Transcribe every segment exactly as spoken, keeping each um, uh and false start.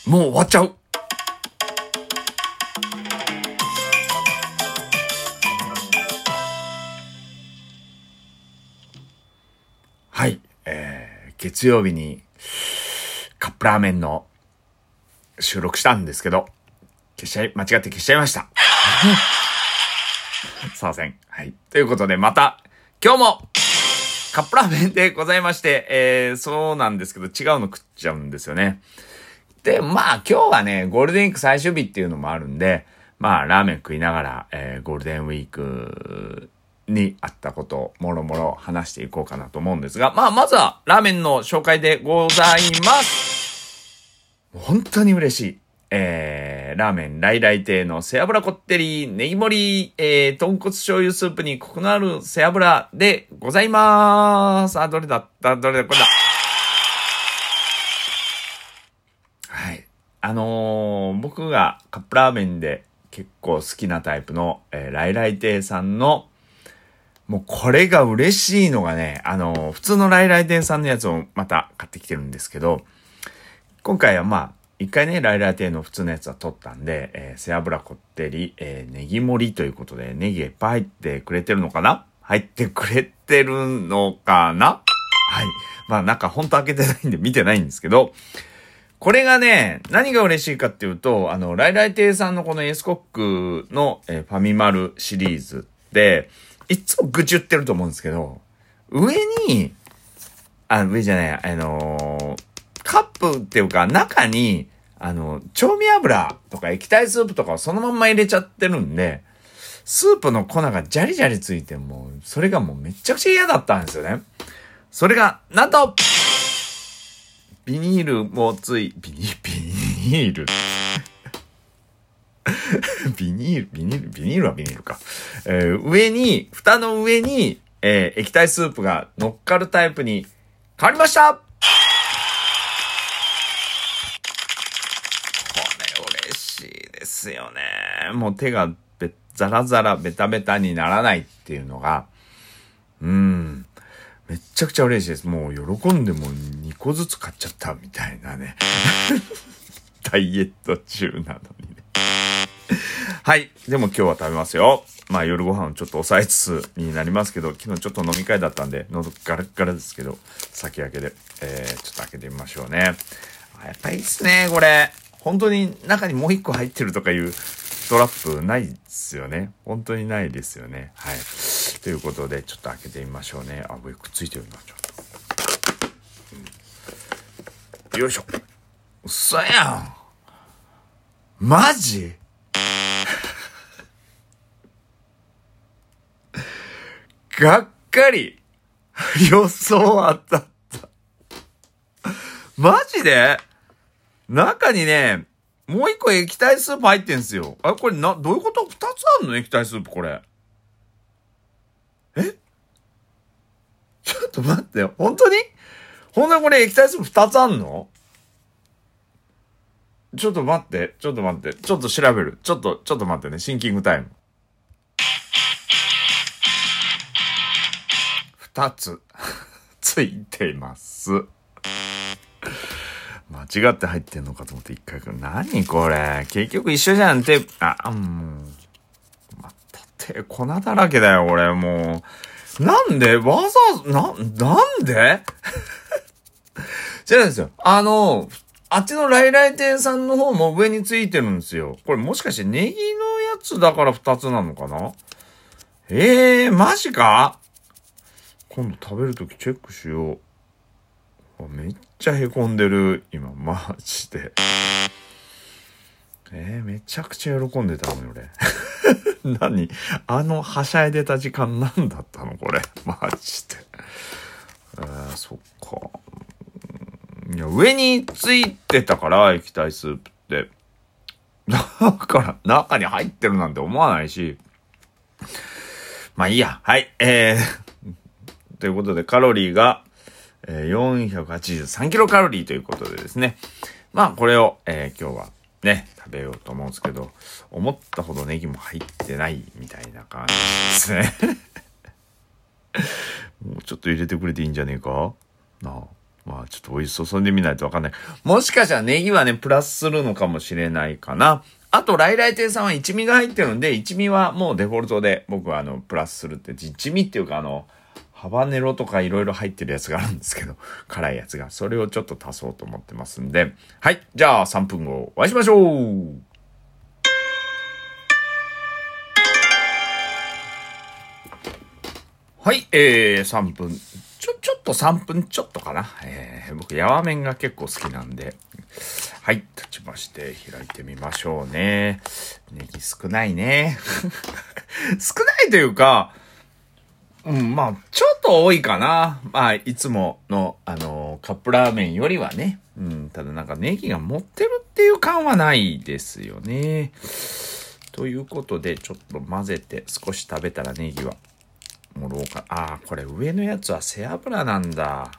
もう終わっちゃう。はい、えー、月曜日にカップラーメンの収録したんですけど、消しちゃい、間違って消しちゃいました。すいません。はい。ということで、また、今日も、カップラーメンでございまして、えー、そうなんですけど、違うの食っちゃうんですよね。で、まあ、今日はね、ゴールデンウィーク最終日っていうのもあるんで、まあ、ラーメン食いながら、えー、ゴールデンウィークにあったことを、もろもろ話していこうかなと思うんですが、まあ、まずは、ラーメンの紹介でございます。本当に嬉しい。えー、ラーメン、来来亭の背脂こってり、ネギ盛り、えー、豚骨醤油スープにコクのある背脂でございます。あ、どれだったどれだこれだ。はい。あのー、僕がカップラーメンで結構好きなタイプの、えー、来来亭さんの、もうこれが嬉しいのがね、あのー、普通の来来亭さんのやつをまた買ってきてるんですけど、今回はまあ、一回ね、来来亭の普通のやつは取ったんで、えー、背脂こってり、えー、ネギ盛りということで、ネギがいっぱい入ってくれてるのかな入ってくれてるのかなはい。まあなんかほんと開けてないんで見てないんですけど、これがね、何が嬉しいかっていうと、あの、来来亭さんのこのエースコックの、えー、ファミマルシリーズで、いつも愚痴言ってると思うんですけど、上に、あ、上じゃない、あのー、カップっていうか中にあの調味油とか液体スープとかをそのまんま入れちゃってるんで、スープの粉がジャリジャリついてもうそれがもうめちゃくちゃ嫌だったんですよね。それがなんとビニールもついビニビニールビニールビニールビニールはビニールか、えー、上に蓋の上に、えー、液体スープが乗っかるタイプに変わりました。ですよね。もう手がべザラザラベタベタにならないっていうのが、うーん、めっちゃくちゃ嬉しいです。もう喜んでもにこずつ買っちゃったみたいなね。ダイエット中なのにね。はい。でも今日は食べますよ。まあ夜ご飯をちょっと抑えつつになりますけど、昨日ちょっと飲み会だったんで、喉ガラッガラですけど、先開けで、えー、ちょっと開けてみましょうね。やっぱいいっすね、これ。本当に中にもう一個入ってるとかいうトラップないですよね。本当にないですよね。はい。ということで、ちょっと開けてみましょうね。あ、上くっついてるな、ちょっと。うん、よいしょ。嘘やん。マジがっかり。予想当たった。マジで中にね、もう一個液体スープ入ってんすよ。あ、これな、どういうこと？二つあるの？液体スープこれ。え？ちょっと待って、本当に？本当にこれ液体スープ二つあんの？ちょっと待って、ちょっと待って、ちょっと調べる。ちょっと、ちょっと待ってね、シンキングタイム。二つ、ついています。間違って入ってんのかと思って一回、何これ結局一緒じゃん。手、あ、もう、また手粉だらけだよ、これ、もう。なんでわざわざ、な、なんで違うんですよ。あの、あっちの来来亭さんの方も上についてるんですよ。これもしかしてネギのやつだから二つなのかな？ええー、マジか？今度食べるときチェックしよう。めっちゃ凹んでる今マジで。えー、めちゃくちゃ喜んでたのよ俺。何あのはしゃいでた時間何だったのこれマジで。えー、そっか。いや上についてたから液体スープってだから中に入ってるなんて思わないし、まあいいや。はいえー、ということでカロリーがよんひゃくはちじゅうさんキロカロリーということでですね。まあこれを、えー、今日はね食べようと思うんですけど、思ったほどネギも入ってないみたいな感じですね。もうちょっと入れてくれていいんじゃねえかなあ。 まあちょっとお湯注いでみないとわかんない。もしかしたらネギはね、プラスするのかもしれないかな。あと、来来亭さんは一味が入ってるんで、一味はもうデフォルトで僕はあの、プラスするって、一味っていうかあの、ハバネロとかいろいろ入ってるやつがあるんですけど、辛いやつが。それをちょっと足そうと思ってますんで。はい。じゃあさんぷんごお会いしましょう。はい。えー、さんぷん。ちょ、ちょっとさんぷんちょっとかな。えー、僕、ヤワ麺が結構好きなんで。はい。立ちまして、開いてみましょうね。ネギ少ないね。少ないというか、うん、まあ、ちょっと多いかな。まあ、いつもの、あのー、カップラーメンよりはね。うん、ただなんかネギが持ってるっていう感はないですよね。ということで、ちょっと混ぜて少し食べたらネギは盛ろうか。ああ、これ上のやつは背脂なんだ。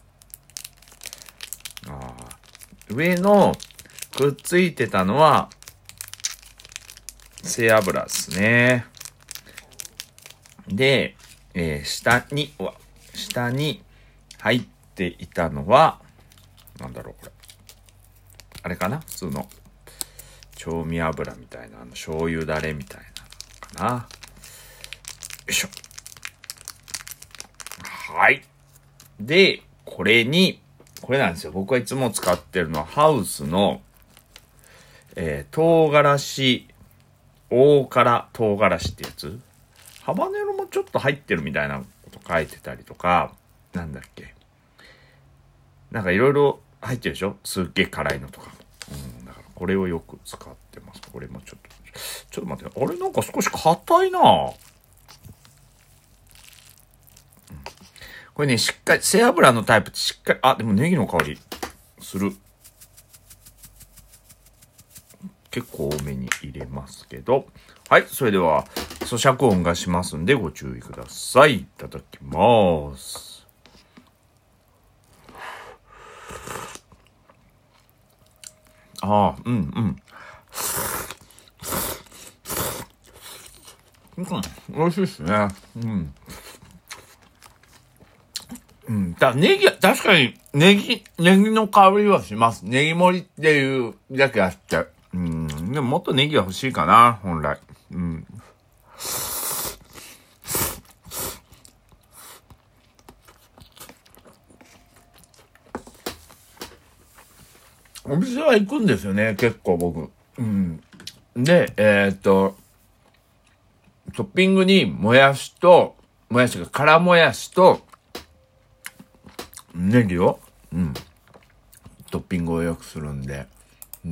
あ上のくっついてたのは背脂ですね。で、えー、下に、うわ、下に入っていたのは、なんだろう、これ。あれかな普通の調味油みたいな、あの、醤油だれみたいなのかな。よいしょ。はい。で、これに、これなんですよ。僕はいつも使ってるのは、ハウスの、えー、唐辛子、大辛唐辛子ってやつ。ハバネロもちょっと入ってるみたいなこと書いてたりとか、なんだっけ。なんかいろいろ入ってるでしょすっげえ辛いのとか。うん、だからこれをよく使ってます。これもちょっと、ちょっと待って、あれなんか少し硬いなぁ。これね、しっかり、背脂のタイプってしっかり、あ、でもネギの香りする。結構多めに入れますけど。はい、それでは、咀嚼音がしますんでご注意ください。いただきます。ああ、うん、うん。うん、美味しいですね。うん。うん。だネギは、確かに、ネギ、ネギの香りはします。ネギ盛りっていうだけあって。うん。でももっとネギは欲しいかな、本来。うん。お店は行くんですよね、結構僕。うん。で、えー、っと、トッピングにもやしと、もやしが辛もやしと、ネギを、うん。トッピングをよくするんで。うん。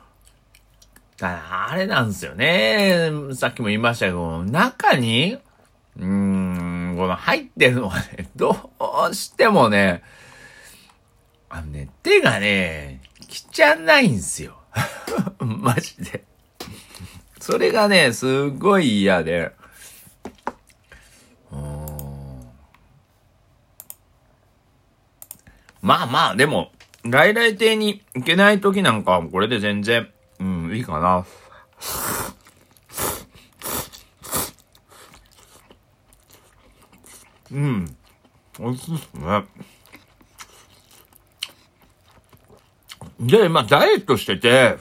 あれなんですよね。さっきも言いましたけど、中に、うーん、この入ってるのがね、どうしてもね、あのね、手がね、来ちゃないんすよ。マジで。それがね、すごい嫌で。うーんまあまあ、でも、来来亭に行けない時なんかはこれで全然、うん、いいかな。うん。美味しいっすね。で、まあ、ダイエットしてて、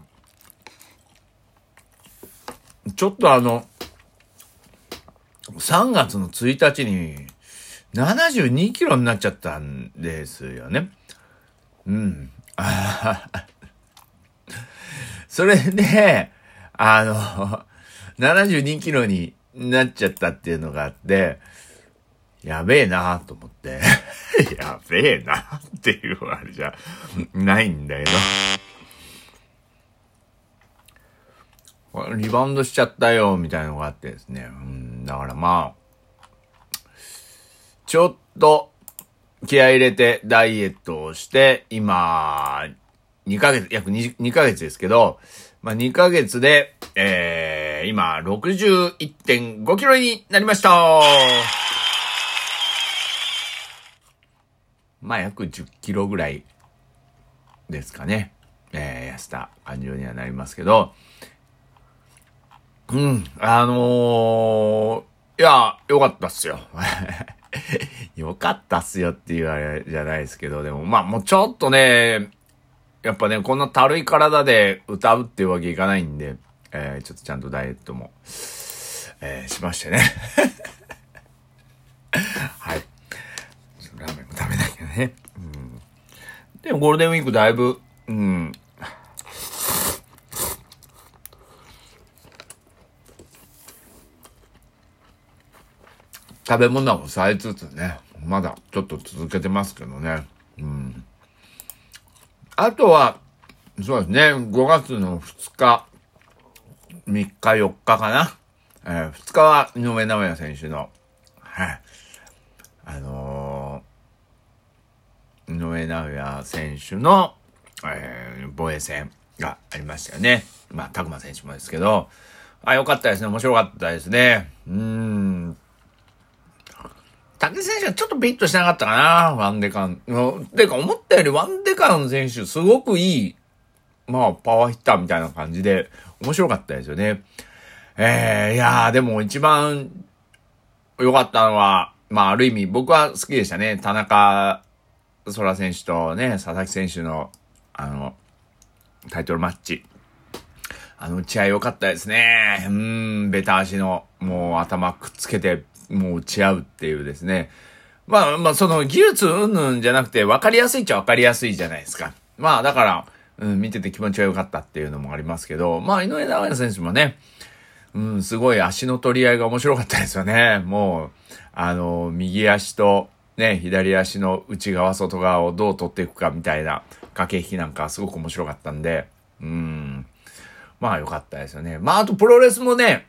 ちょっとあの、さんがつのついたちに、ななじゅうにキロになっちゃったんですよね。うん。それで、あの、ななじゅうにキロになっちゃったっていうのがあって、やべえなと思って。やべえなっていうあれじゃないんだけど。リバウンドしちゃったよ、みたいなのがあってですね。うん、だからまあ、ちょっと気合い入れてダイエットをして、今、にかげつ、約 2, 2ヶ月ですけど、まあにかげつで、えー、今、ろくじゅういってんごキロになりました。まあ約じゅっキロぐらいですかね。えー、痩せた感じにはなりますけど、うん、あのー、いや、よかったっすよ。 よかったっすよっていうあれじゃないですけど、でもまあもうちょっとね、やっぱね、こんな軽い体で歌うっていうわけいかないんで、えー、ちょっとちゃんとダイエットも、えー、しましてね。はい。ラーメンも食べなきゃね。うん、でもゴールデンウィークだいぶ、うん。食べ物は抑えつつね、まだちょっと続けてますけどね。うん。あとは、そうですね、ごがつのふつか、みっか、よっかかな。えー、ふつかは井上尚弥選手の、はい。あのー、井上尚弥選手の、えー、防衛戦がありましたよね。まあ、拓磨選手もですけど、あ、よかったですね。面白かったですね。うーん。武選手はちょっとビッとしなかったかな、ワンデカン。てか、思ったよりワンデカン選手、すごくいい、まあ、パワーヒッターみたいな感じで、面白かったですよね。えー、いやー、でも一番良かったのは、まあ、ある意味、僕は好きでしたね。田中空選手とね、佐々木選手の、あの、タイトルマッチ。あの打ち合い良かったですね。うーん、ベタ足の、もう頭くっつけて、もう打ち合うっていうですね。まあまあ、その技術うんぬんじゃなくて分かりやすいっちゃ分かりやすいじゃないですか。まあだから、うん、見てて気持ちが良かったっていうのもありますけど、まあ井上尚弥選手もね、うん、すごい足の取り合いが面白かったですよね。もう、あの、右足とね、左足の内側外側をどう取っていくかみたいな駆け引きなんかすごく面白かったんで、うん、まあ良かったですよね。まああとプロレスもね、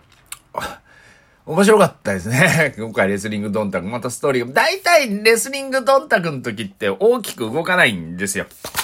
面白かったですね。今回レスリングドンタク。またストーリーが。大体レスリングドンタクの時って大きく動かないんですよ。